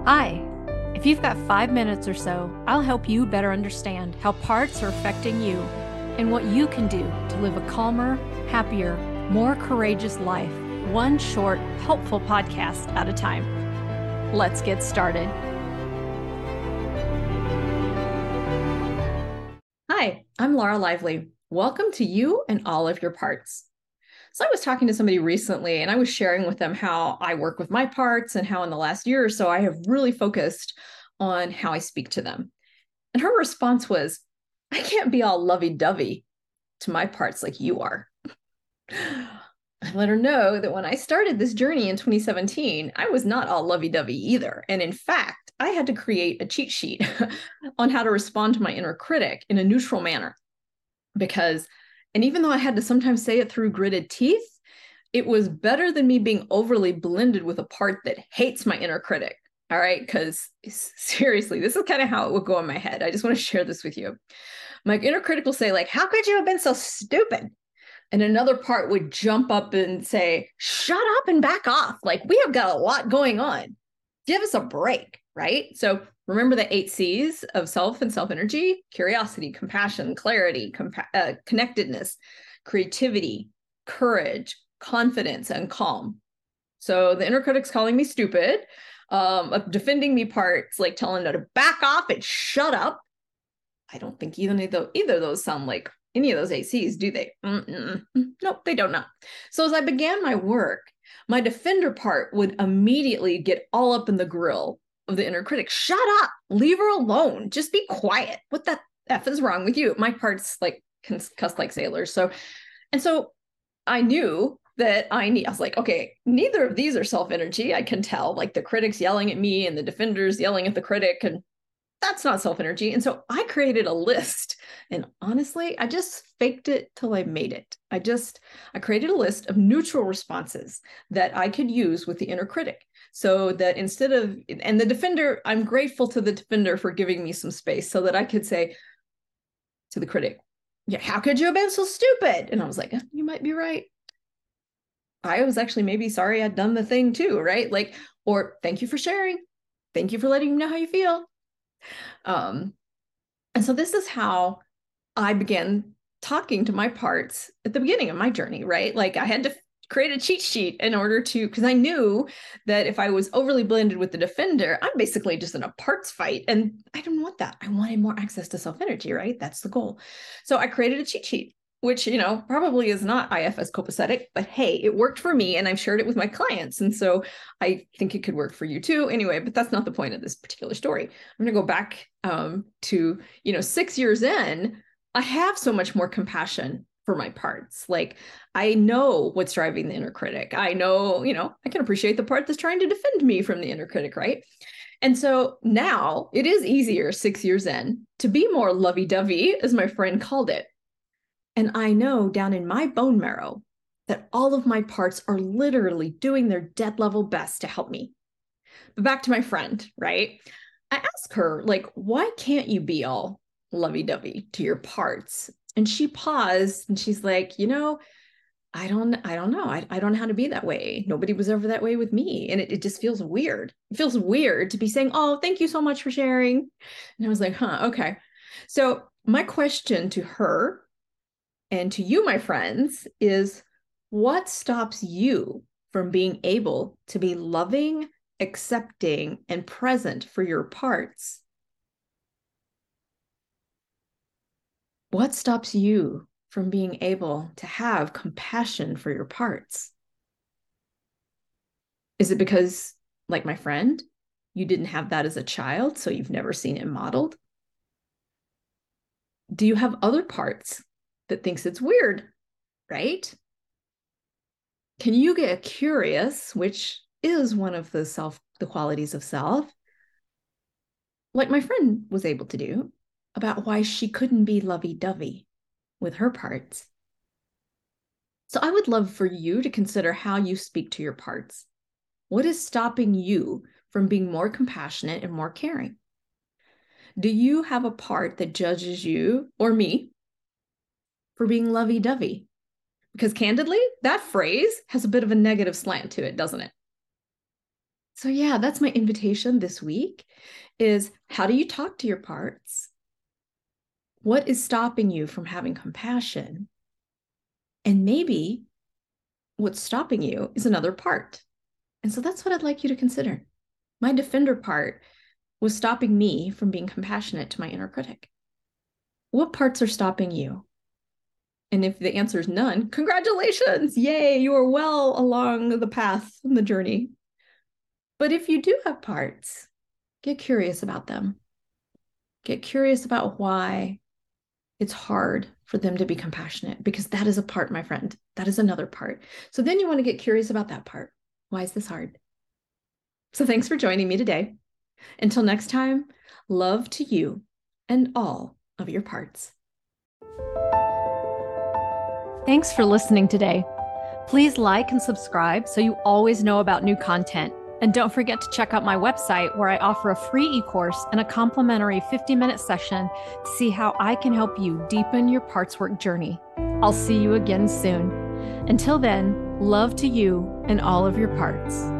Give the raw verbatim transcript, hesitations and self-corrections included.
Hi. If you've got five minutes or so, I'll help you better understand how parts are affecting you and what you can do to live a calmer, happier, more courageous life, one short, helpful podcast at a time. Let's get started. Hi, I'm Laura Lively. Welcome to You and All of Your Parts. So I was talking to somebody recently and I was sharing with them how I work with my parts and how in the last year or so I have really focused on how I speak to them. And her response was, I can't be all lovey-dovey to my parts like you are. I let her know that when I started this journey in twenty seventeen, I was not all lovey-dovey either. And in fact, I had to create a cheat sheet on how to respond to my inner critic in a neutral manner. Because And even though I had to sometimes say it through gritted teeth, it was better than me being overly blended with a part that hates my inner critic. All right. Because seriously, this is kind of how it would go in my head. I just want to share this with you. My inner critic will say, like, how could you have been so stupid? And another part would jump up and say, shut up and back off. Like, we have got a lot going on. Give us a break. Right. So remember the eight C's of self and self-energy: curiosity, compassion, clarity, compa- uh, connectedness, creativity, courage, confidence, and calm. So the inner critic's calling me stupid, um, defending me parts, like telling her to back off and shut up. I don't think either of those, either of those sound like any of those eight C's, do they? Mm-mm. Nope, they don't know. So as I began my work, my defender part would immediately get all up in the grill of the inner critic. Shut up, leave her alone, just be quiet. What the F is wrong with you? My part's like can cuss like sailors. So, and so I knew that I need, I was like, okay, neither of these are self-energy. I can tell, like the critic's yelling at me and the defender's yelling at the critic, and that's not self-energy. And so I created a list, and honestly, I just faked it till I made it. I just, I created a list of neutral responses that I could use with the inner critic. So that instead of, and the defender, I'm grateful to the defender for giving me some space so that I could say to the critic, yeah, how could you have been so stupid? And I was like, you might be right. I was actually maybe sorry I'd done the thing too, right? Like, or thank you for sharing. Thank you for letting me know how you feel. Um, and so this is how I began talking to my parts at the beginning of my journey, right? Like I had to create a cheat sheet in order to, because I knew that if I was overly blended with the defender, I'm basically just in a parts fight. And I didn't want that. I wanted more access to self-energy, right? That's the goal. So I created a cheat sheet, which, you know, probably is not I F S copacetic, but hey, it worked for me and I've shared it with my clients. And so I think it could work for you too. Anyway, but that's not the point of this particular story. I'm going to go back um, to, you know, six years in, I have so much more compassion for my parts. Like I know what's driving the inner critic. I know, you know, I can appreciate the part that's trying to defend me from the inner critic, right? And so now it is easier six years in to be more lovey-dovey, as my friend called it. And I know down in my bone marrow that all of my parts are literally doing their dead level best to help me. But back to my friend, right? I asked her, like, why can't you be all lovey-dovey to your parts? And she paused and she's like, you know, I don't, I don't know. I, I don't know how to be that way. Nobody was ever that way with me. And it, it just feels weird. It feels weird to be saying, oh, thank you so much for sharing. And I was like, huh, okay. So my question to her and to you, my friends, is what stops you from being able to be loving, accepting, and present for your parts? What stops you from being able to have compassion for your parts? Is it because, like my friend, you didn't have that as a child, so you've never seen it modeled? Do you have other parts that thinks it's weird, right? Can you get curious, which is one of the self, the qualities of self, like my friend was able to do, about why she couldn't be lovey-dovey with her parts? So I would love for you to consider how you speak to your parts. What is stopping you from being more compassionate and more caring? Do you have a part that judges you or me for being lovey-dovey? Because candidly, that phrase has a bit of a negative slant to it, doesn't it? So yeah, that's my invitation this week is how do you talk to your parts? What is stopping you from having compassion? And maybe what's stopping you is another part. And so that's what I'd like you to consider. My defender part was stopping me from being compassionate to my inner critic. What parts are stopping you? And if the answer is none, congratulations. Yay, you are well along the path and the journey. But if you do have parts, get curious about them. Get curious about why it's hard for them to be compassionate, because that is a part, my friend. That is another part. So then you want to get curious about that part. Why is this hard? So thanks for joining me today. Until next time, love to you and all of your parts. Thanks for listening today. Please like and subscribe so you always know about new content. And don't forget to check out my website where I offer a free e-course and a complimentary fifty minute session to see how I can help you deepen your parts work journey. I'll see you again soon. Until then, love to you and all of your parts.